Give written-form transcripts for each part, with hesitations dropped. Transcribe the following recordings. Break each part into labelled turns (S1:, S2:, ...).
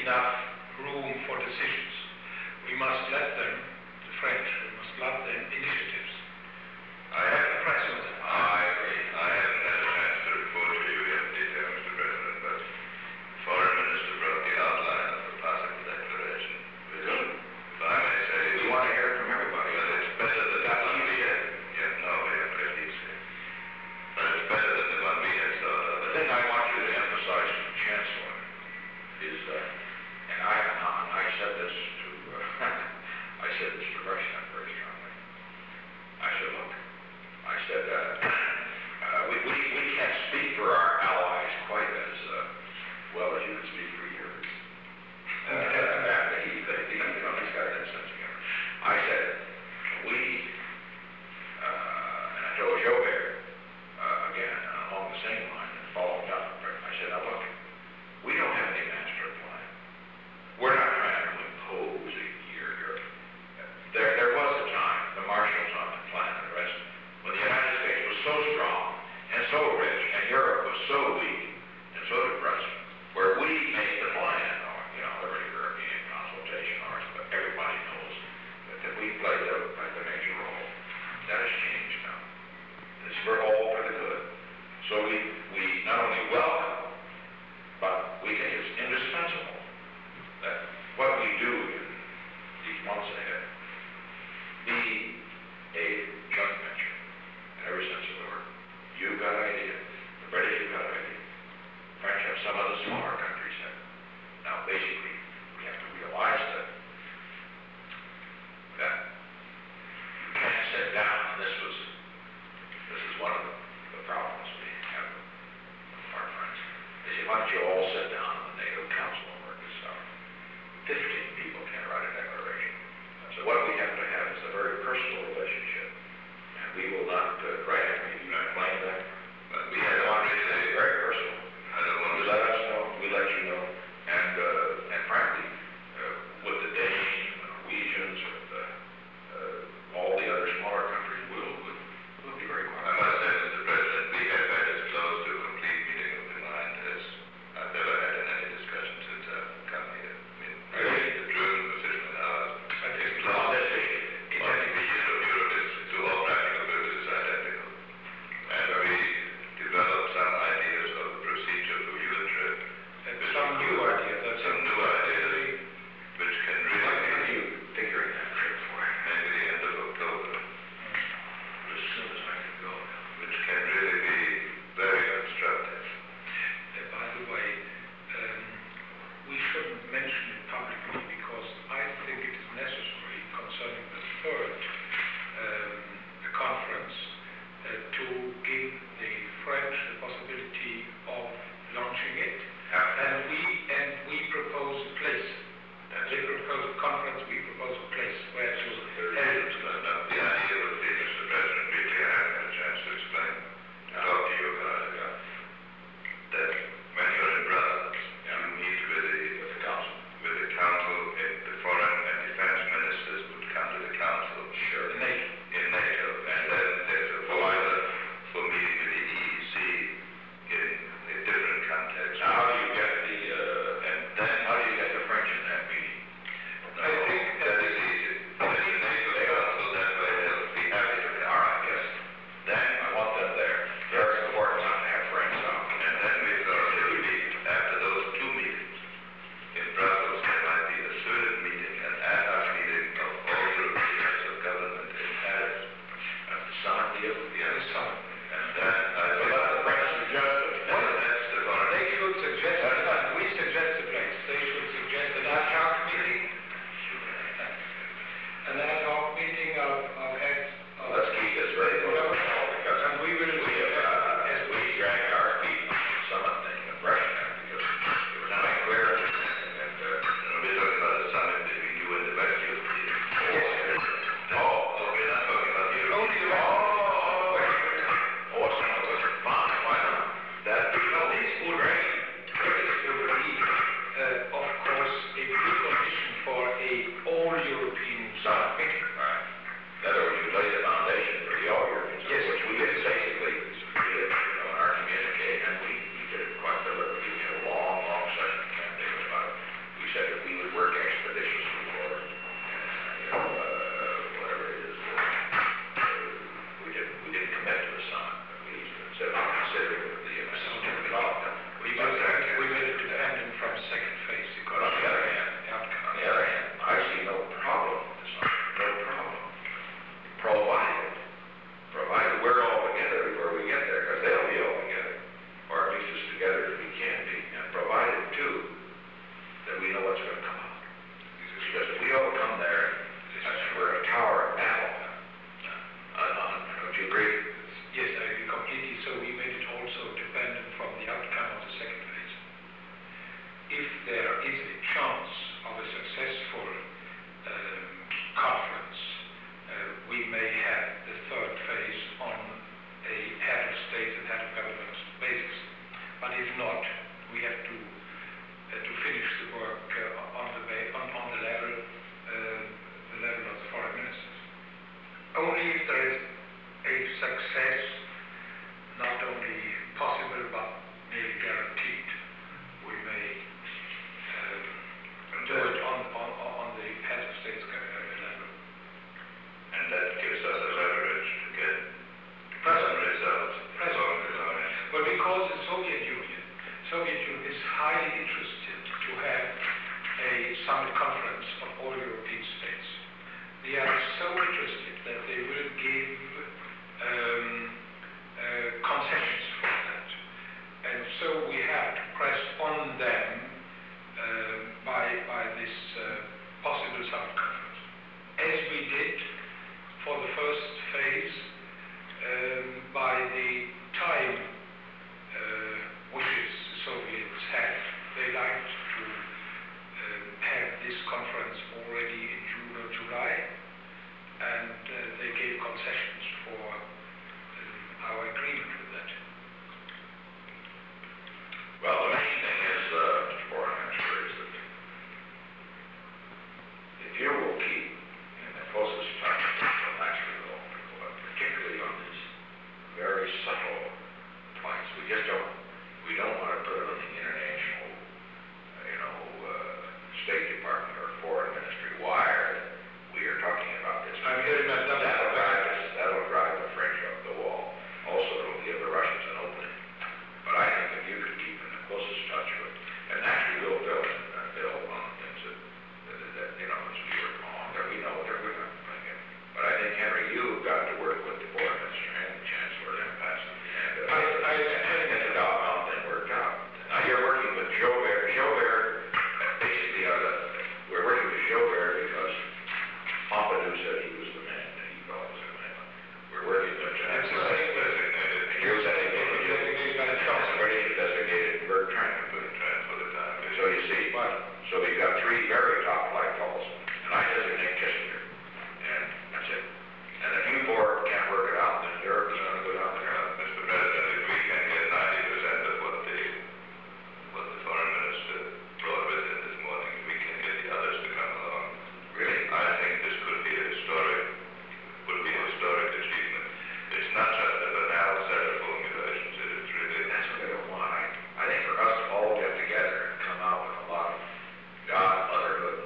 S1: enough room for decisions. We must let them, the French, we must let them initiatives.
S2: I have
S1: the press on that.
S2: I agree. I haven't had a chance to report to you in detail, Mr. President, but the Foreign Minister brought the outline of the possible declaration. If I may say,
S3: We want to hear it from everybody.
S2: well, it's better than the one we had. Yeah, no, we have let you say. But it's better than the one we had thought of.
S3: The thing I want you to emphasize to the Chancellor is, and I said this to, I said this to Russia very strongly. I said, look, I said, we can't speak for our allies quite as well as you can speak for yours. He's got that sense of humor. I said, and I told Joe Bear, again, along the same line, and followed up, I said, now look, we don't have any master plan. We're not trying to impose there was a time, the Marshall Plan and the rest, when the United States was so strong and so rich, and Europe was so weak and so depressed, where we made the plan, or, every European consultation, but everybody knows that we played the major role. That has changed now. We're all for the good. So we not only welcome, but we think it's indispensable that what we do in these months ahead be a joint venture in every sense of the word. You've got an idea. The British have got an idea. The French have, some of the smaller countries have. Now, basically, we have to realize that you can't sit down, and this is one of the problems we have with our friends. They say, why don't you all sit down in the NATO Council and work this out? 15 people can't write a declaration. So what we have to have is a very personal relationship. And we will not, Grant, you not claim that, but we have one really very personal.
S2: I don't want
S3: We
S2: to
S3: let us know, we let you know. And frankly, with the Danes, the Norwegians, with all the other smaller countries, we'll be very
S2: I
S3: quiet.
S2: must say, Mr. President, we have had as close to a complete meeting of the mind as I've ever had in any discussion since I've come here. I mean, really, the German official hours, I think it's close. Well, the use of Europe is, to all practical purposes, identical. And we developed some ideas of the procedure for your trip.
S1: Some new ideas.
S2: Some new ideas, which can
S3: When
S2: really
S3: are
S2: be
S3: you figuring that trip for?
S2: maybe the end of October,
S3: As soon as I can go.
S2: which can really be very constructive.
S1: By the way, we shouldn't mention it publicly because I think it is necessary concerning the third conference to give the French the possibility of launching it. And we propose a place. They propose a conference, we propose a place where to hold it.
S2: The idea would be, Mr. President, really, I haven't had a chance to explain, talk to you about it, that when you're in Brussels, you meet with the council,
S1: summit conference of all European states. They are so interested that they will give concessions for that. And so we have to press on them by this possible summit conference. As we did for the first phase, by the time wishes the Soviets had, they liked to have this conference already in June or July, and they gave concessions for our agreement with that.
S3: Well, the main thing is, Mr. Boren, I'm sure, is that if you will keep in the closest touch with the Nashville, particularly on these very subtle points, we don't want to put it on the international, State Department or Foreign Ministry wire that we are talking about this.
S1: I'm hearing that.
S3: That'll drive the French up the wall. Also, it'll give the Russians an opening. But I think if you could keep in the closest touch with, and naturally we'll build on things that as we work along, that we know they're going to bring in. But I think, Henry, you've got to work with the Foreign Minister and the Chancellor and pass them. And get the Dalmau thing worked out. Now you're working with Joubert. Joubert, basically, we're working with Joubert because Pompidou said he was the man that he thought was the man. We're working with Chancellor. You're designated, we're trying to put it down. So you see, so we've got three very top flight calls, and I designate Kissinger, and that's it. And if you four can't work it out, then Europe is going to go down there.
S2: Mr. President, if we can get 90% of what the Foreign Minister brought with him this morning, we can get the others to come along.
S3: Really?
S2: I think this could be a historic achievement. It's not just a banal set of formulations, it is really...
S3: That's what I don't want. I think for us to all get together and come out with a lot of God, motherhood,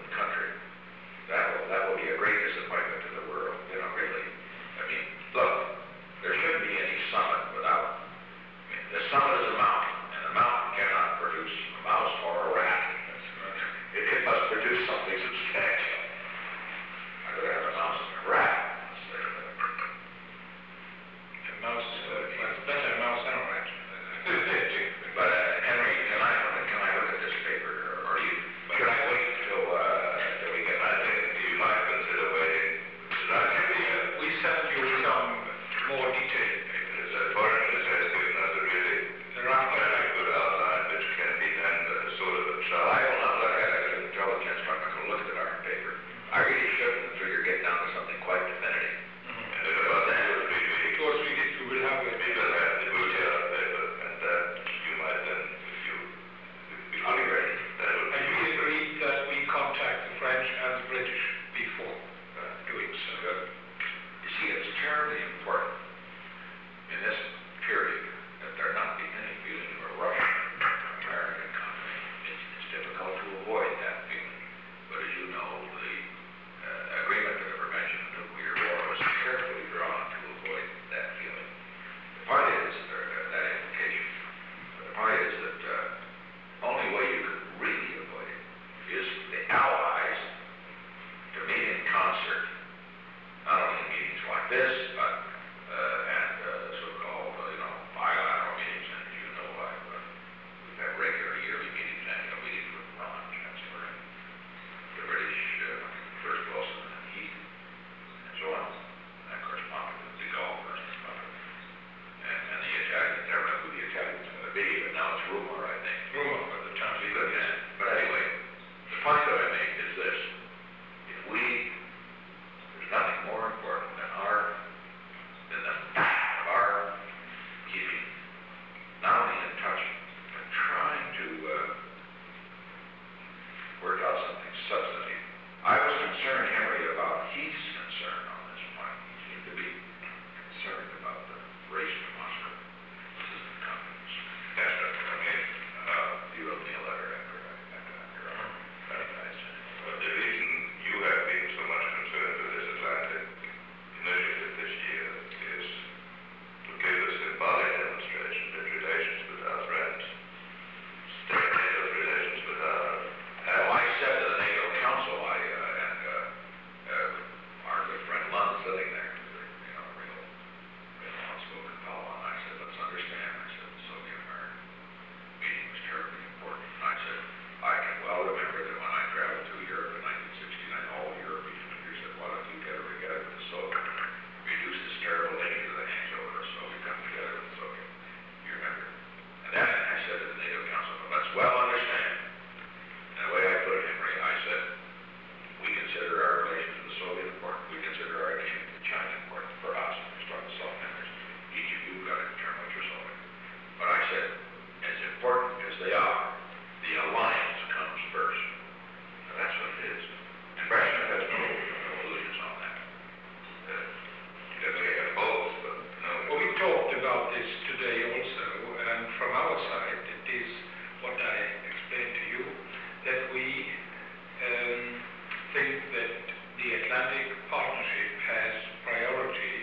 S1: Atlantic Partnership has priority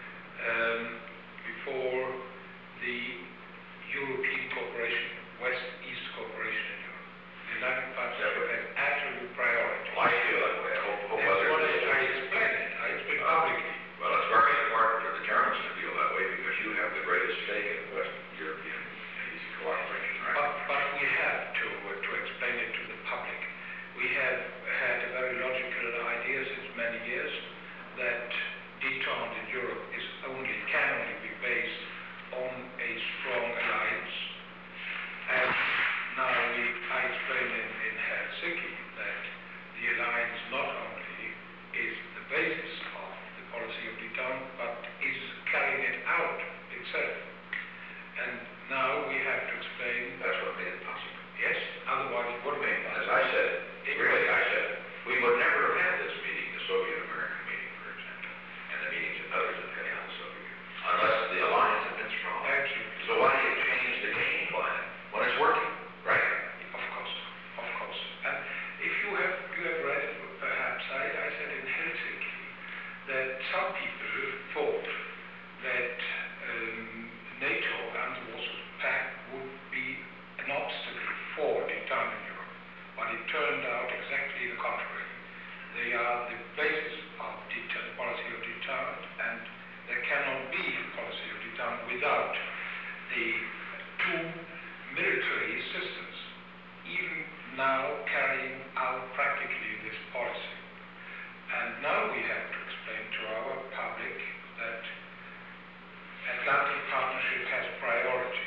S1: before the European cooperation, West-East cooperation in Europe. The Atlantic Partnership has absolute priority.
S3: Well, I feel that way. I hope
S1: That's
S3: others
S1: what
S3: do.
S1: I explained it. I explained publicly.
S3: Well, it's very important for the Germans to feel that way because you have the greatest stake in Western European East cooperation, right?
S1: But we have to explain it to the public. We have had a very logical idea since many years that detente in Europe can only be based on a strong alliance. And now I explained in Helsinki that the alliance not only is the basis of the policy of detente, but is carrying it out itself. And now we have to explain.
S3: That's what made it possible.
S1: Yes, otherwise it wouldn't be
S3: As
S1: possible.
S3: I said, we would never have had this meeting, the Soviet-American meeting, for example, and the meetings that others have had in the Soviet Union, unless the alliance had been strong.
S1: Absolutely.
S3: So why do you change the game plan when it's working, right?
S1: Of course, of course. And if you have read it, perhaps, I said in Helsinki that some people thought that NATO and the Warsaw Pact would be an obstacle for detente in Europe, but it turned out exactly the contrary. They are the basis of detente, policy of detente, and there cannot be a policy of detente without the two military systems, even now carrying out practically this policy. And now we have to explain to our public that Atlantic Partnership has priority.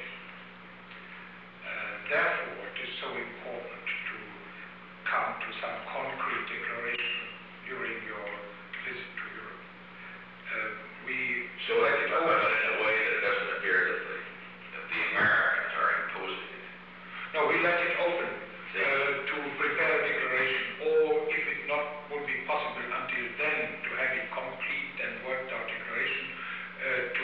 S1: Therefore, it is so important to come to some concrete declaration during your visit to Europe.
S3: So let it open in a way that it doesn't appear that the Americans are imposing it.
S1: No, we let it open to prepare a declaration, or if it not would be possible until then to have a complete and worked out declaration to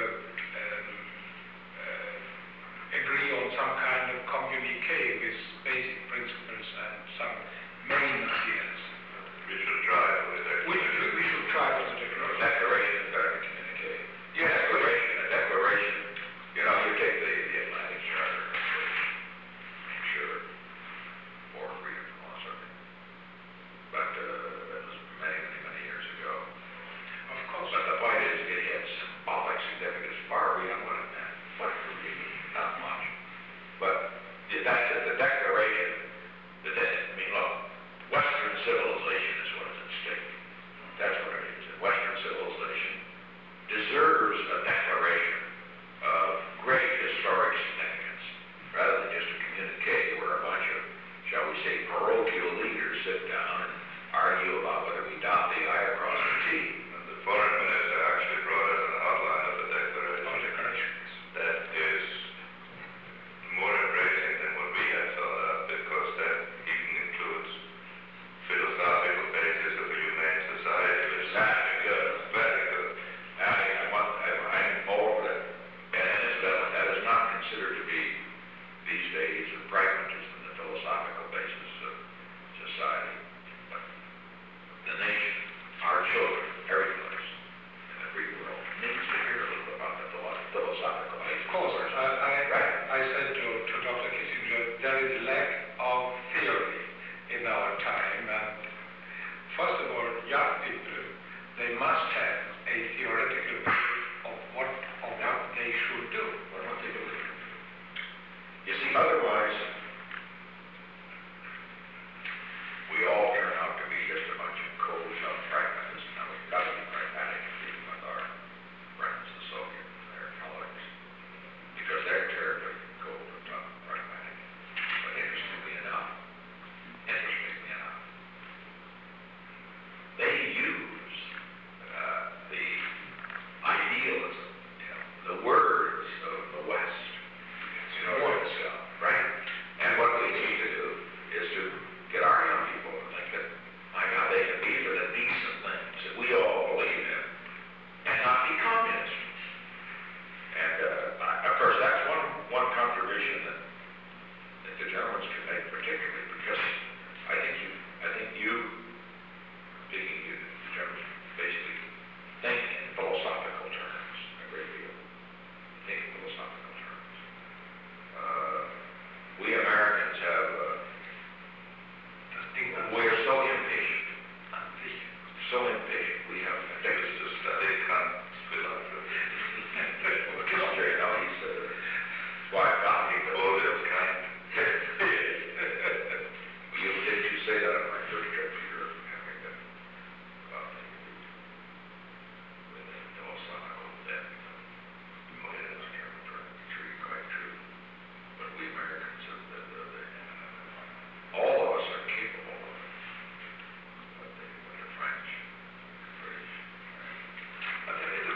S1: agree on some kind of communique with basic principles and some main ideas.
S2: We should try with it.
S1: We should try for the declaration.
S3: Declaration is better than communique.
S1: Yes,
S3: A declaration, you know, you take the Atlantic Charter, I'm sure, more freedom from all something. But that was many, many, many years ago.
S1: Of course.
S3: But the point is, it had symbolic significance far beyond what it meant. What it really means, not much. But the declaration, I mean, look, Western civilization is what is at stake. That's what it is. And Western civilization deserves a declaration of great historic significance, rather than just a communique where a bunch of, shall we say, parochial leaders sit down and argue about whether we dot the I across the T.
S2: And the foreign minister actually brought us an outline of the declaration. That is more embracing than what we had thought of, because that even includes philosophical basis of a humane society, which is very good.
S3: I'm all for that. And that is not considered to be, these days, a pragmatism, the philosophical basis of society. But the nation, our children, every place, in the free world, needs to hear a little bit about the philosophical basis.
S1: Of course, I said to Dr. Kissinger, there is a lack of theory in our time, and first of all, young people, they must have a theoretical view of what they should do.
S3: What do they believe? You see, otherwise, we all turn out to be just a bunch of cold, young pragmatists. Now, we've got to be pragmatic, even with our friends, the Soviets, their colleagues, because they're terribly cold and tough and pragmatic. But interestingly enough, they use the say that on my first trip to Europe, having been with the Osaka then, it is quite true. But we Americans, all of us are capable of what the French, British. I'm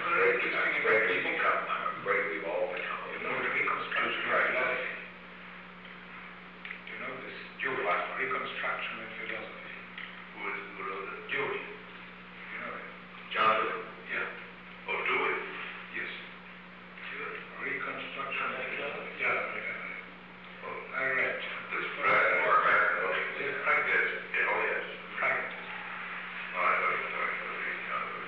S3: afraid we've all become a little
S1: Reconstruction of philosophy. You know this Reconstruction in philosophy.
S2: Who wrote it?
S1: Dewey. You know it?
S3: John Dewey.
S1: Yeah.
S2: Oh, do it?
S1: Yes.
S2: Good.
S1: Reconstruction of philosophy. Yeah.
S2: Oh,
S1: I read.
S2: this Brad or American?
S1: Yes, pragmatism.
S2: Yes. Oh, yes.
S1: Pragmatism.
S2: Oh, I thought you were talking about reading John Dewey.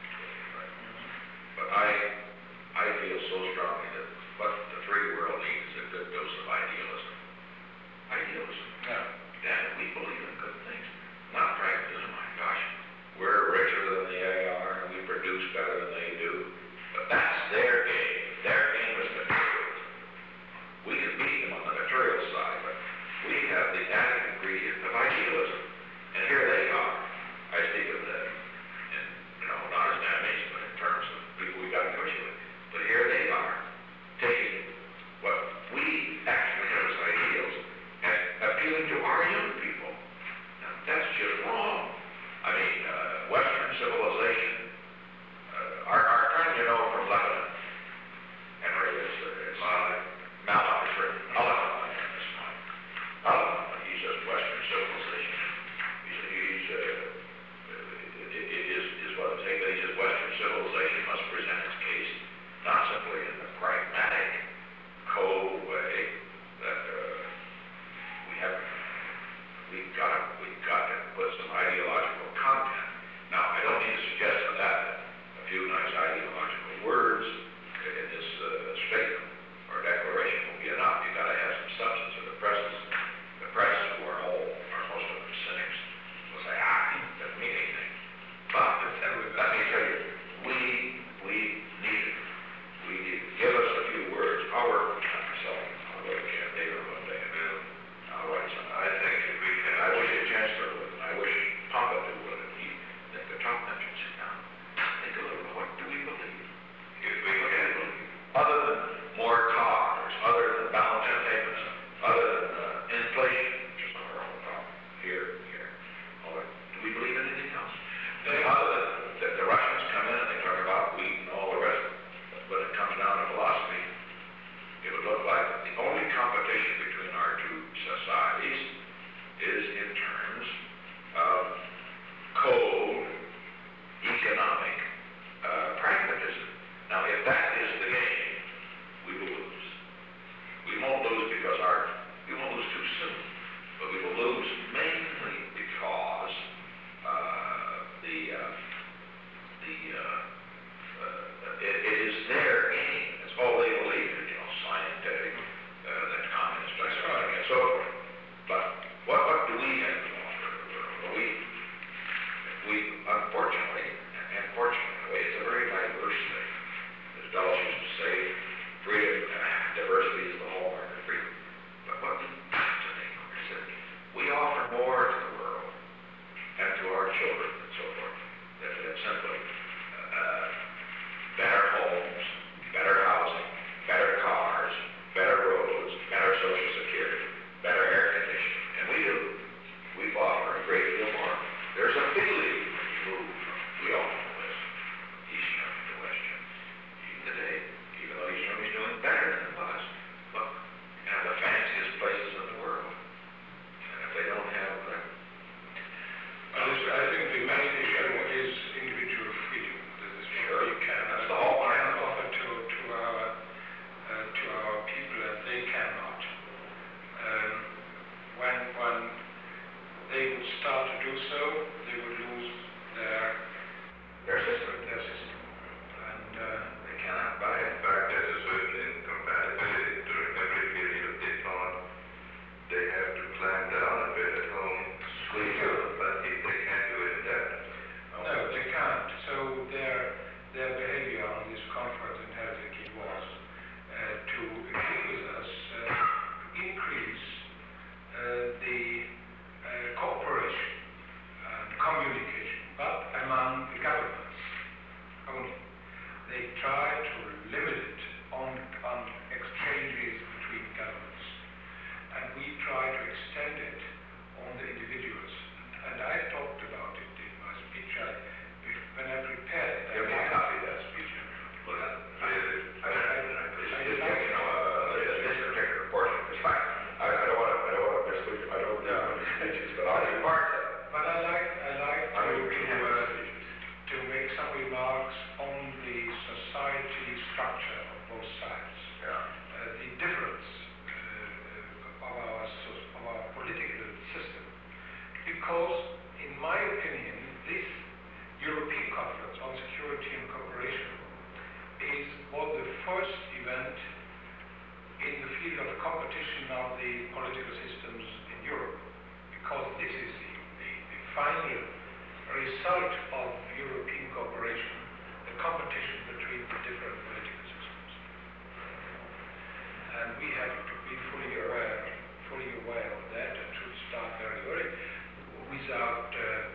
S3: But I feel so strongly that what the free world needs is a good dose of idealism. Idealism.
S1: Yeah.
S3: And we believe in good things. Not pragmatism, my gosh. We're richer than they are, and we produce better than they do. But that's their game. Their game is material. We can beat them on the material side, but we have the added ingredient of idealism. And here they are. I speak of them, in, not as enemies, but in terms of people we've got to negotiate with. But here they are, taking what we actually have as ideals and appealing to our young people. Now, that's just wrong. I mean, Western civilization, our friend, from Lebanon, Henry is Malak is written, Malak in this point. He's just Western civilization. Is what I'm saying, that he says Western civilization must present its case not simply in the pragmatic, cold way that we've got to put some ideological content. Now, I don't mean to suggest that a few nice ideological words in this statement or declaration will be enough. You've got to have some substance, or the press, who are most of them cynics, will say, it doesn't mean anything. But let me tell you, we need it. We need it. Give us a few words. I'll work with myself. I'll go to Camp David one day and I'll write something.
S2: I think if we can,
S3: I wish the Chancellor would. I wish Pompidou would. At the top mention, sit down. Think a little. What do we believe?
S2: if we can,
S3: Other than more cars, other than balancing payments, other than inflation, which is our own problem. Here. All right. Do we believe in anything else? Other than that the Russians come in and they talk about wheat and all the rest, but it comes down to philosophy. It would look like the only competition between our two societies is in terms of cold, economic pragmatism. Now, if that is the game, we will lose. We won't lose because we won't lose too soon, but we will lose mainly because it is their game. It's all they believe in, scientific, that communist, and so forth. But what do we have to offer the world? Well, we unfortunately, and fortunately, it's a very diverse thing. As Dulles used to say, freedom and diversity is the hallmark of freedom. But what we have to think is that we offer more to the world and to our children and so forth than simply better homes, better housing, better cars, better roads, better Social Security, better air conditioning. And we do. We offer a great deal more. There's a feeling when you move from, we all know this, East Germany to West Germany. Even today, even though East Germany's doing better than it was, look, the fanciest places in the world. And if they don't have
S1: I think the main issue is individual freedom. This is what we can offer to our people, and they cannot. When they would start to do so, they would lose their system. And
S3: they cannot buy it.
S2: in fact, there's a certain incompatibility during every period of decline. They have to climb down a bit at home, squeeze out, but if they can't do it indefinitely.
S1: no, they can't. So their behavior on this conference in Helsinki was to agree with us, increase the corporate in my opinion, this European Conference on Security and Cooperation was the first event in the field of competition of the political systems in Europe, because this is the final result of European cooperation, the competition between the different political systems. And we have to be fully aware of that, and should start very early without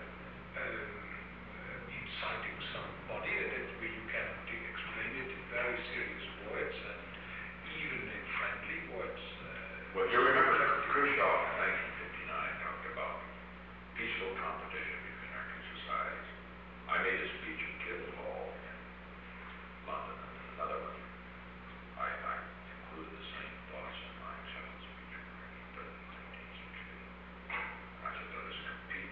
S1: inciting somebody that you can explain it in very serious words and even in friendly words.
S3: Well, you remember Khrushchev in 1959 talked about peaceful competition between our two societies. I made a speech in Guildhall in London, and another one. I included the same thoughts in my acceptance speech, but I said, let us compete.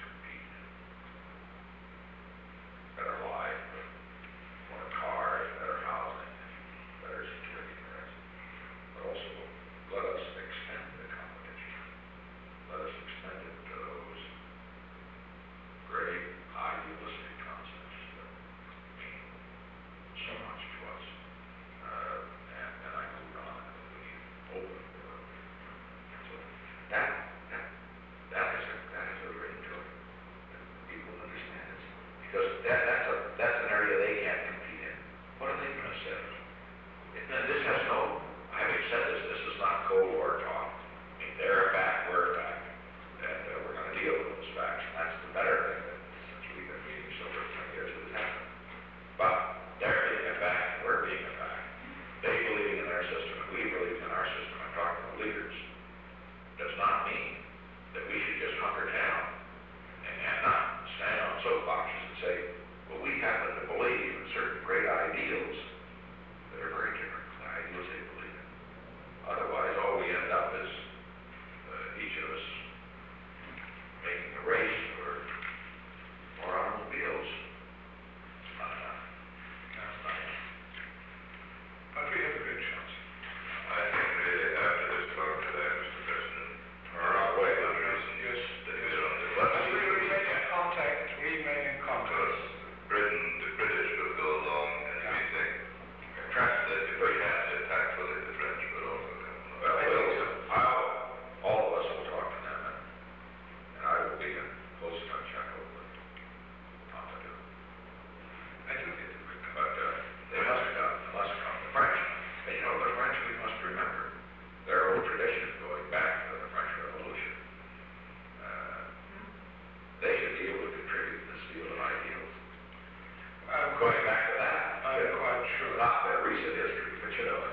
S3: Better life, more cars, better housing, better security for us. But also, let us extend the competition. Let us extend it to those great idealistic concepts that mean so much to us. And I moved on and we opened the world. So that has a ring to it. People understand it. Because that's an area they can't compete in. What are they going to say? And this has no, having said this is not Cold War talk. I mean, they're a fact, we're a fact. And we're going to deal with those facts. And that's the better thing that since we've been meeting so for 20 years it has happened. But they're being a fact, and we're being a fact. They believe in their system, and we believe in our system. I'm talking to leaders. Does not mean that we should just hunker down and not stand on soapboxes and say, well, we happen to believe in certain great ideals that are very different from the ideals they believe in. Otherwise, all we end up is each of us making a race for more automobiles. It's not enough. That's not enough.
S1: But we have a good chance.
S2: I think after this talk today, Mr. President, or our way of reason,
S1: Yes.
S2: that we don't do
S1: But we remain in contact,
S2: because Britain, the British will go along and we think, perhaps that if we have to tactfully the French will also come along.
S3: All of us will talk to them, and I will be in close touch, I hope, with Pompidou.
S1: I do think we can.
S3: But they must come. The French. And you know, the French, we must remember their old tradition going back to the French Revolution. They should be able to contribute to this field of ideals.
S1: I'm
S3: Going back to that,
S1: quite sure.
S3: not their recent history, but you know,